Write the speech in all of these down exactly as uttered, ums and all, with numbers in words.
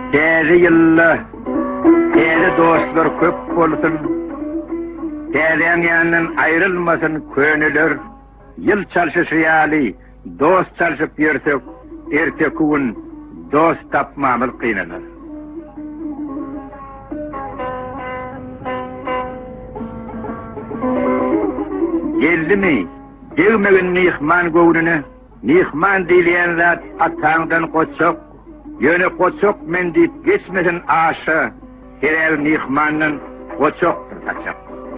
Täze ýylla, täze dostlar köp bolsun. Täzeň ýanyndan aýrylmasyn köneler. Ýyl çalşyşýaly, dost çalşyp ýersek, ertek gün dost tapmamyl kynanır. Geldimi, degmegin nihman gowruny, nihman diýlen zat ataňdan goçak, ýöne goçak men diýip geçmesin aşa, her nihmanyň goçakdyr saçak.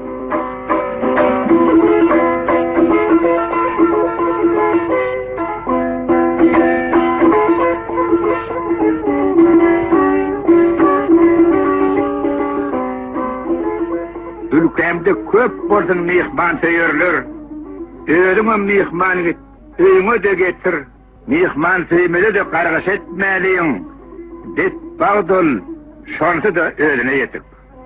Ülkemde köp bolsun mihman seýerler. Özüňe mihman git, öýüňe de getir. Mihman seýmeli de gargaş etmäliň. Det bagdol, şonsy da özüne ýetip.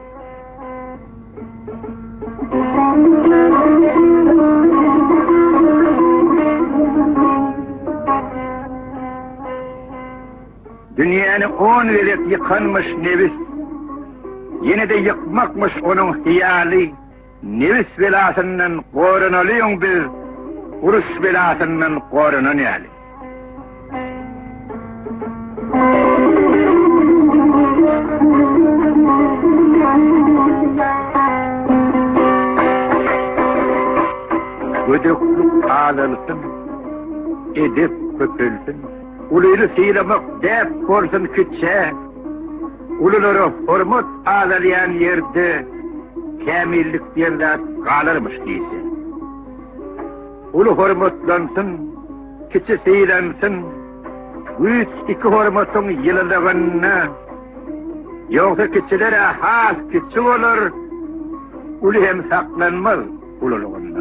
Dünýäni on welek ýykanmyş nebis, ýene de ýykmakmyş onuň hiýaly. Nebis belasından goranalyň biz, uruş belasından gorananýaly. Gödeklik alylsyn, edep köpelsin. Ulyly sylamak däp bolsun kitçe. Ululary hormat alýan ýerde kämillik diýenler galyrmış diýse. Ulu hormatlansyn, kiçi sylansyn. Üç iki hormatyň ýylylygyna, ýogsa kiçilere has kiçi bolar, uly hem saklanmaz ululygynda.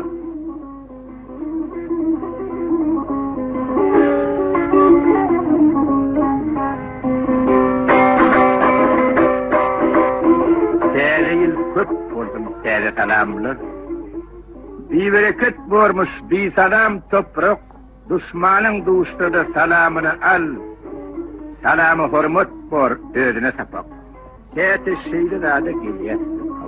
Köp bolsun täze salamlar. Bir bereket bormuş, bir salam toprak. Düşmanyň duşda salamyny al. Salamy hormat bor, özüne sapak. Täze şeýle zada gelýär.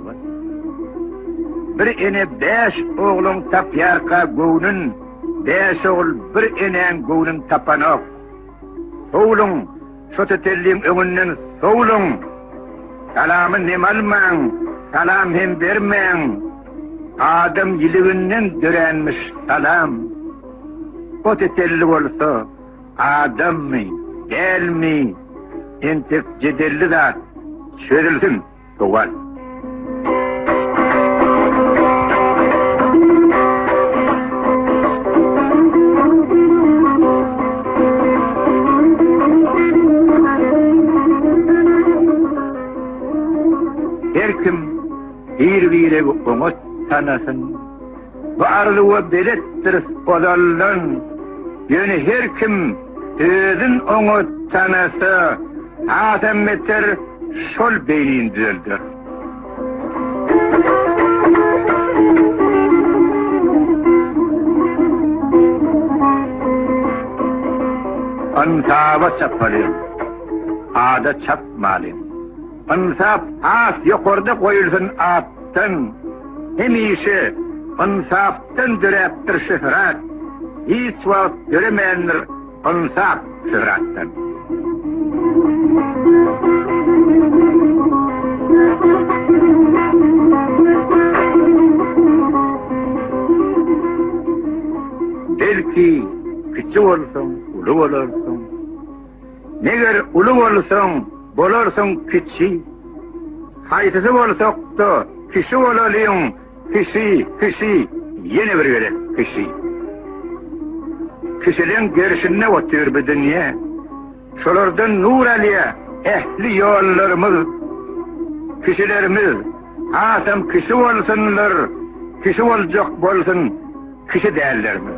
Bir ene beş oğlun tapýarka gownun, beş oğul bir enen gownun tapanok. Soğulun, şotetelliň öňünden soğulun. Salamı nemalmaň, salam hem bermeň. Adam ýylygynden dörenmiş salam. Şotetelli bolsa, adammy, gelmi, entek jedelli zat, çözülsün, sowal. Herkim bir birege oňa tanasyn. Bu arlygy beletdir ozallan. Ýöne herkim özün oňa tanasy, hasam meter şol beýindirdir. Ansaba çapaly, ada çapmaly. Ansap as ýokarda goýulsyn atdan, hemişe ansapdan döräpdir şöhret. Hiç wagt göremeýändir ansap şöhretden. Belki kiçi bolsaň, uly bolarsyň. Neger uly bolsaň, bolarsyň kiçi. Haýsysy bolsak da kişi bolalyň, kişi, kişi, ýene bir gerek kişi. Kişiliň gerşinde otur bu dünýä. Şolardan nur alýa ehli ýollarymyz, kişilerimiz, hasam kişi bolsunlar, kişi boljak bolsun, kişi dällermi?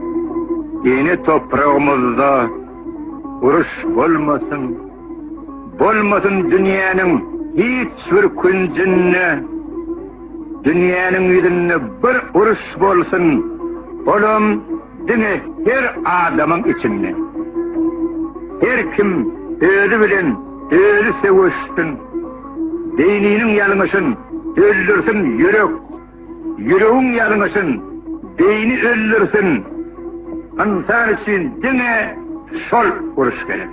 Yeni toprağımızda uruş olmasın, bolmasın dünyanın hiç bir küncünne, dünyanın yüzünne bir uruş bolsun, olum dine her adamın içinde. Her kim özü bilen, özü sevişsin, dininin yalınışın öldürsün yürek, yüreğin yalınışın dini öldürsün. İnsan için dine şol uruş gerek.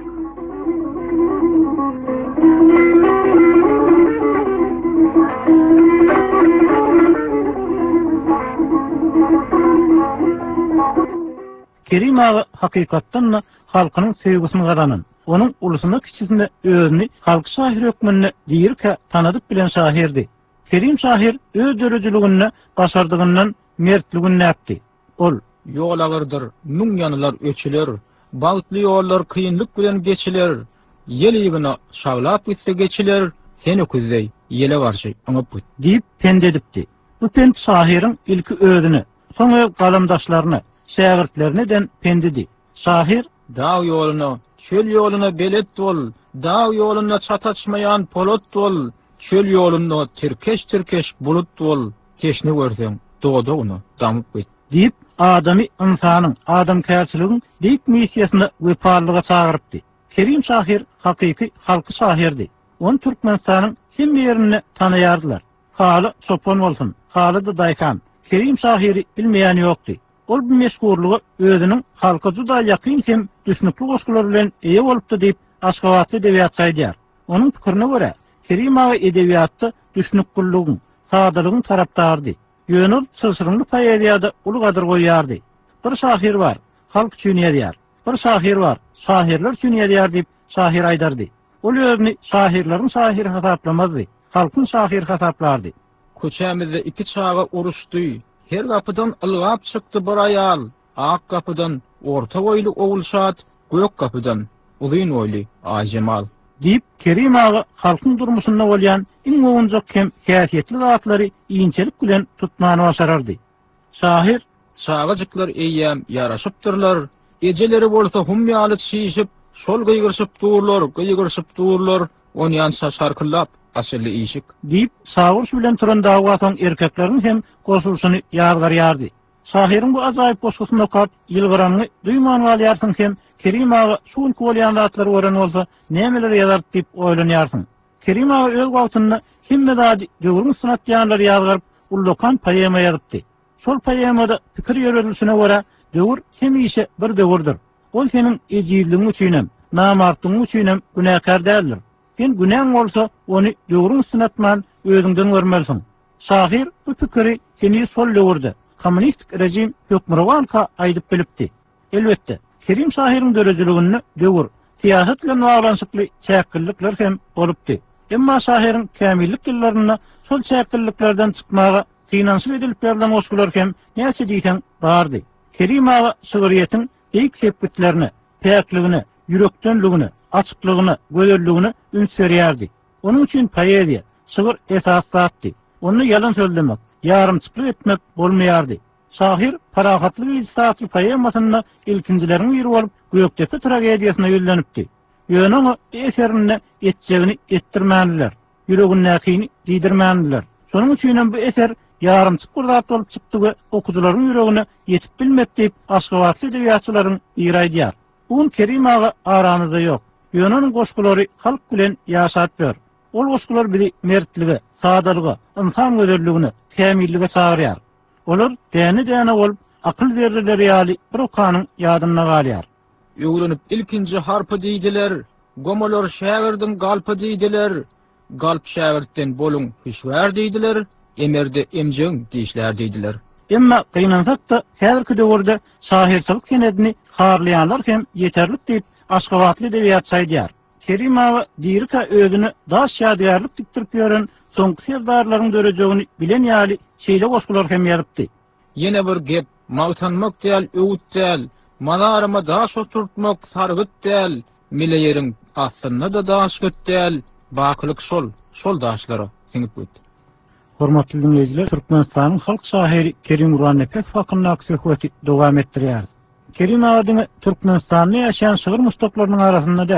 Kerim ağa hakikattanla halkının sevgisini kazanın. Onun ulusuna kişisinde özünü halk şahir hükmünne deyirke tanıdık bilen şahirdi. Kerim şahir öz dörücülüğünne başardığından mertliğini yaptı. Ol yol alırdır, mün yanılar öçüler, bağıtlı yollar kıyınlık bilen geçiler, yel yığına şavlap gitse geçiler, seni küzdey, yele varşay, anıp bit. deyip pendedipti. Bu pend şahirin ilki özünü, sonra kalamdaşlarını, şagirtlerini den pendidi. Şahir, dağ yoluna, çöl yoluna belet ol, dağ yoluna çataçmayan polot ol, çöl yoluna tirkeş tirkeş bulut ol, teşni görsen, doğdu onu, damıp bit. deyip adamı insanın, adam kärçiligiň büyük missiyasını weparlyga çağırıpdy. Kerim şahir hakiki halky şahirdi. On Türkmenistanyň hem ýerini tanaýardylar. Haly Sopon bolsun, haly da Daýkan. Kerim şahiri bilmeýän ýokdy. Ol bu meşgurlugy özüniň halka juda ýakyn hem düşnükli goşgular bilen eýe bolupdy diýip Aşgabatly edebiýat saýdýar. Onuň pikirine görä, Kerim ağa edebiýatda düşnükligiň, sadalygyň tarapdardy. Ýönül sırsyryňly poeziýada uly gadyr goýýardy. Bir şahir var, halk üçin ýazýar. Bir şahir var, şahirler üçin ýazýar diýip şahir aýdardy. Ol özüni şahirleriň şahiri hasaplamazdy, halkyň şahiri hasaplardy. Köçämizde iki çağa uruşdy. Her kapıdan ılgap çykdy bir aýal. Ak kapıdan orta boýly owulşat, gök kapıdan ulyn boýly Ajemal. deyip Kerim ağa halkyň durmuşynda bolýan iň owunjak hem häsiýetli zatlary iňçelik bilen tutmany başarardy. Şahir, çağajyklar eýýäm ýaraşypdyrlar. Ejeleri bolsa humýaly şişip, şol gyýgyrşyp durlar, gyýgyrşyp durlar. Onýança şarkylap aşyly işik. deyip sağırş bilen turan dağwatan erkeklerin hem goşulşyny ýazgarýardy. Şahirin bu ajaýyp goşgusyny okap, ýylgyranyny duýman bolýarsyň hem Kerim ağa şuň bolýan zatlary gören bolsa, nämeler ýazar diýip oýlanýarsyň. Kerim ağa öz wagtyny himme zady döwrüň sanatçylary ýazgyryp, ullukan poema ýazypdy. Şol poemada pikir ýörerilişine görä, döwür hem işe bir döwürdir. Ol seniň ejizligiň üçinem, namartyň üçinem günäkar däldir. Sen günäň bolsa, ony döwrüň sanatman özüňden görmelsiň. Şahir bu pikiri seni sol döwürde kommunistik rejim hökmürawanka aýdyp bilipdi. Elbetde, Kerim şahiriň dörejligini döwür, siýasat bilen baglanşykly çäkillikler hem bolupdy. Emma şahiriň kämillik ýyllaryna sol çäkilliklerden çykmaga finansiýa edilip ýazylan goşgular hem näçe diýsen bardy. Kerim ağa şöhreýetiň ilk sepetlerini, päkligini, ýürekdenligini, açyklygyny, gözelligini ünsürýärdi. Onun üçin poeziýa, şygyr esas zatdy. Onu yalan söylemek, yarımçıklık etmek bolmaýardy. Şahir parahatly ilsatly poemasyny ilkincilerin biri bolup Göktepe tragediýasyna ýölenipdi. Ýöne eserini etjegini etdirmändiler. Ýüregini näkini diýdirmändiler. Şonuň üçin bu eser yarımçık bir zat bolup çykdy we okudylaryň ýüregine ýetip bilmekdi diýip Aşgabatly edebiýatçylaryň ýyraýdýar. Bugün Kerim ağa aramyzda ýok. Ýöneň goşgulary halk bilen ýaşatýar. Ol goşgular bizi mertligi, sadalygy, insan gözelligini, kämillige çağırýar. Olar däne-däne bolup akyl berýärler ýaly bir okanyň ýadyna galýar. Ýöglenip ilkinji harpy diýdiler, gomolar şägirdiň galpy diýdiler, galp şägirtden boluň hüşwär diýdiler, emerde emjeň diýişler diýdiler. Emma gynansak-da häzirki döwürde şahirçilik senedini harlaýanlar hem ýeterlik diýip Aşgabatly edebiýat saýdýar. Kerim ağa diýirka özüni daş ýadygarlyk diktirip ýören soňky serdarlaryň dörejegini bilen ýaly şeýle goşgular hem ýazypdy. Ýene bir gep, mawtanmak däl, öwüt däl, manaryma daş oturtmak sargyt däl, mileyeriň aslynda da daş göt däl, bakylyk şol, şol daşlara siňip gitdi. Hormatly dinleyijiler, Türkmenistanyň halk şahiri Kerim Uranepek hakkında söhbeti dowam etdirýär. Kerim ağa Türkmenistanyň ýaşaýan şygyr mustaklarynyň arasynda däl,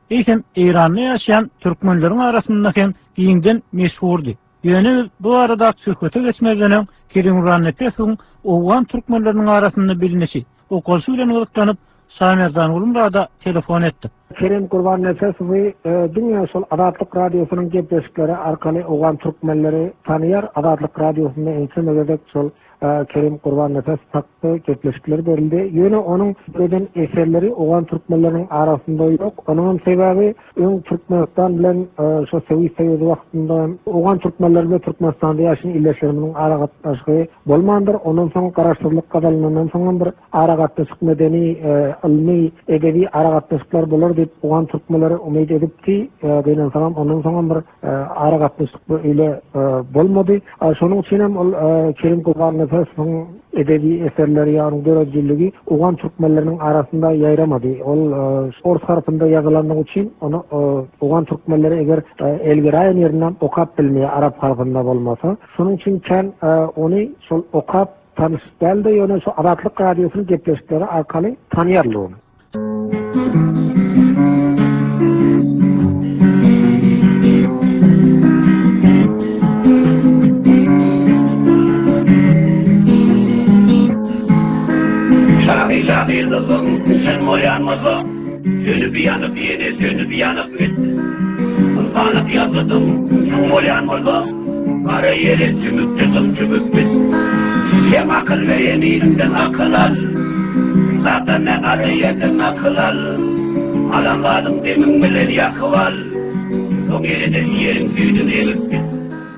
Eýsem Eýranda ýaşaýan türkmenleriň arasynda hem giňden meşhurdy. Ýöne bu arada söhbete geçmezden Kerim Gurbannepesow owgan türkmenleriniň arasynda bilinişi. O golşy bilen ýoklanıp Samerdan ulumrada telefon etdi. Kerim Gurbannepesowy dünýä şol Adatlyk radiosynyň gepleşikleri arkaly owgan türkmenleri tanýar. Adatlyk radiosynda ensemegede şol Kerim Gurbannepesow taktı gepleşikleri berildi. Ýöne onuň öden eserleri owgan türkmenleriniň arasynda ýok. Onuň sebebi öň Türkmenistan bilen şo Sovet Soýuzy wagtynda owgan türkmenler bilen Türkmenistanda ýaşaýan illerleriniň aragatnaşygy bolmandyr. Onuň soň garaşdyrlyk gadalanynyň soň bir aragatnaşyk medeni ilmi edebi aragatnaşyklar bolar diýip owgan türkmenleri umyt edipdi. Beýlen salam onuň soň bir aragatnaşyk ile bolmady. Şonuň üçin hem ol Kerim Gurbannepesow edebi eserleri ýa-ni döredilligi owgan türkmenleriniň arasynda ýaýramady. Ol sport harfynda ýazylandyğı üçin onu owgan türkmenleri eger elgiraýan ýerinden okap bilmeýär arap harfynda bolmasa, şonuň üçin ken ony şol okap tanışdaldy ýöne şu Adatlyk radiosynyň gepleşikleri arkaly tanýarlygy. Şahîzadîlığım, sen moyanmazım, sönüp yanıp yine sönüp yanıp git. Uzanıp yazıdım, sen moyanmazım, kara yere tümük tıkıp tümük bit. Hem akıl veren elimden akıl al, zaten ne kadar yerden akıl al. Alanladım demin bilen yakıv al, son yerine yerin süydün elip bit.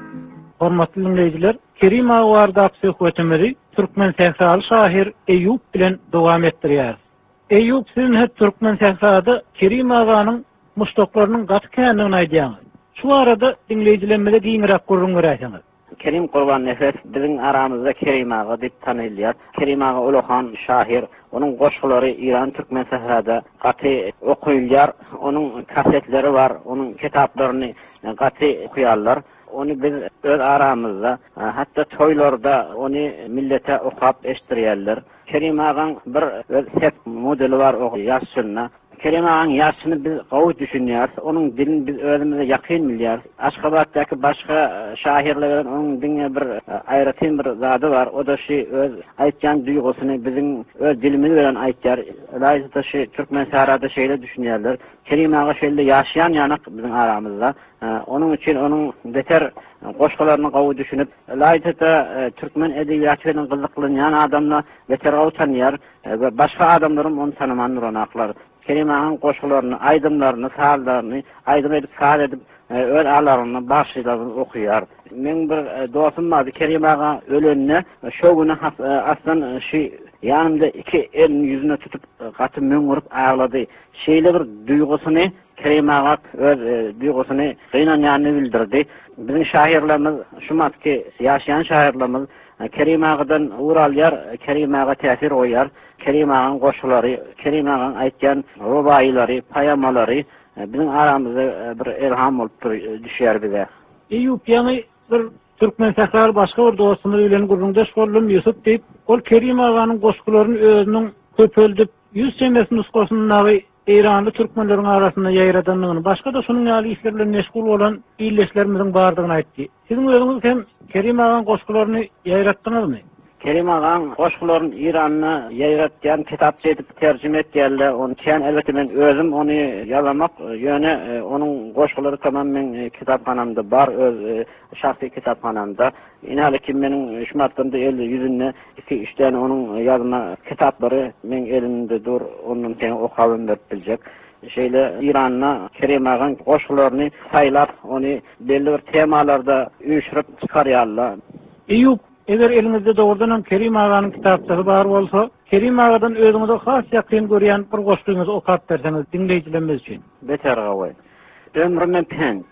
Hormatly dinleýijiler, Kerim Agwarda söhbetimleri Türkmen sehraly şair Eýüp bilen dowam etdirýär. Eýüp sizin hep Türkmen sehrady Kerim Aganyň muştoklarynyň gatkenligini aýdýaňyz. Şu arada dinleýijilerimize giňirek gurrun göräýäňiz. Kerim Gurbannepesow biziň aramyzda Kerim Aga diýip tanylýar. Kerim Aga uluhan şair, onuň goşgulary İran Türkmen sehrada gaty okuýulýar. Onuň kasetleri bar, onuň kitaplaryny gaty okuýarlar. Onu biz öz aramızda, hatta toylarda onu millete okap eştirýärler. Kerim Agaň bir set modeli var o ýaşyna. Kerim Agaň ýaşyny biz gawy düşünýär, onuň dilini biz özümize ýakyn bilýär. Aşgabatdaky başga şairlerden onuň diňe bir aýratyn bir zady var. O da şu öz aýtjan duýgusyny biziň öz dilimiz bilen aýtýar. Laýyta şu türkmen sehrada şeýle düşünýärler. Kerim Aga şeýle ýaşaýan ýanyk biziň aramyzda. Onun için onun beter goşgalaryny gawy düşünüp, laýyta türkmen edebiýatynyň gyzyklanýan adamla beter gawy tanýar we başga adamlarym onu tanamandyr onaklar. Kerim Agaň goşgalaryny, aýdymlaryny, sahallaryny aýdym edip sahal edip öz alaryny başlaýar okuýar. Men bir dostum bar, Kerim Aga ölenine şo güni aslan şu yanımda iki elini yüzüne tutup gaty möňürüp ağlady. Şeýle bir duýgusyny Kerim Aga öz duýgusyny gynanýanyny bildirdi. Biziň şairlerimiz, şumatki ýaşaýan şairlerimiz Kerim Aga'dan uralýar, Kerim Aga täsir goýar. Kerim Agaň goşgulary, Kerim Agaň aýtgan rubaýlary, paýamalary biziň aramyzda bir ilham bolup düşýär bize. Eýüp ýa-ni bir Türkmen sehrary başga bir dostumy bilen gurrundaş boldum Ýusuf diýip, ol Kerim Aganyň goşgularyny özüniň köpöldüp yüz senes nuskasyny Eýranly türkmenleriň arasynda ýaýradanlygyny, başga da şonuň ýaly işler bilen meşgul bolan illeşlerimiziň bardygyny aýtdy. Siziň özüňiz hem Kerim Agaň goşgularyny ýaýratdyňyzmy? Kerim Agaň goşgularyny Iranyna ýaýratýan kitap edip terjime etýärler. Onu ken elbetde men özüm onu ýazmak ýöne onuň goşgulary tamam men kitaphanamda bar, öz şahsy kitaphanamda. Inhaliki meniň şumatdymda elli yüzüne iki üç tane onuň ýazma kitaplary men elimde dur, onuň teň okabym berip biljek. Şeýle Iranyna Kerim Agaň goşgularyny saýlap, onu belli bir temalarda üýşürip çykarýarlar. Eýüp, eger elinizde doğrudan Kerim Aganyň kitaplary bar bolsa, Kerim Agadan özüňize has ýakyn görýän bir goşguňyzy okap berseňiz dinleýijilerimiz üçin. Beter gawy. Ömrüme pent,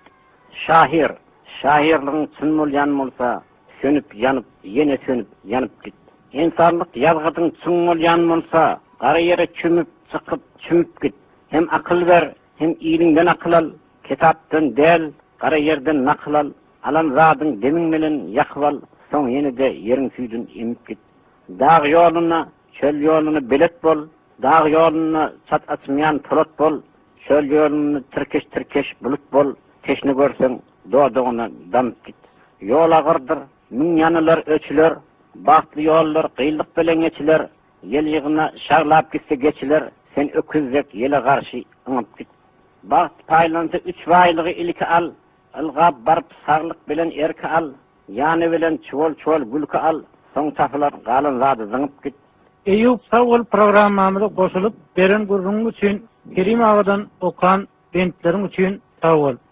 şair, şairligiň çyn bolýan bolsa, sönüp yanıp, yine sönüp yanıp git. İnsanlyk ýazgydyň çyn bolýan bolsa, gara ýere çümüp, çykyp, çümüp git. Hem akıl ver, hem iyilinden akıl al, kitapdan del, gara yerden nakıl al, alan zadyň demiň bilen ýakyp al. Soň ýene de ýeriň süýdün emip git. Dağ ýoluny, çöl ýoluny bilet bol, dağ ýoluny çat açmaýan polat bol. çöl yolunu tirkeş tirkeş bulut bol, teşni görsen doğduğuna damıp git. Yol ağırdır, min yanılar öçüler, bahtlı yollar, kıyılık belen geçiler, yel yığına şarlap gitse geçiler, sen öküzlek yele karşı ınıp git. Baht paylantı üç vaylığı ilki al, ılgap barıp sağlık bilen erki al, yani bilen çuval çuval gülkü al, son tafılar galın zadı zınıp git. Eyüp Sağol programmamıza koşulup beren gurrun üçün Kerim Ağa'dan okan bentlerin üçün sağ ol.